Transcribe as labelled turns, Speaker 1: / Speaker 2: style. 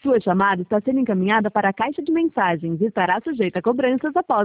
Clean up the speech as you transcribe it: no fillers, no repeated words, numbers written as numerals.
Speaker 1: Sua chamada está sendo encaminhada para a caixa de mensagens e estará sujeita a cobranças após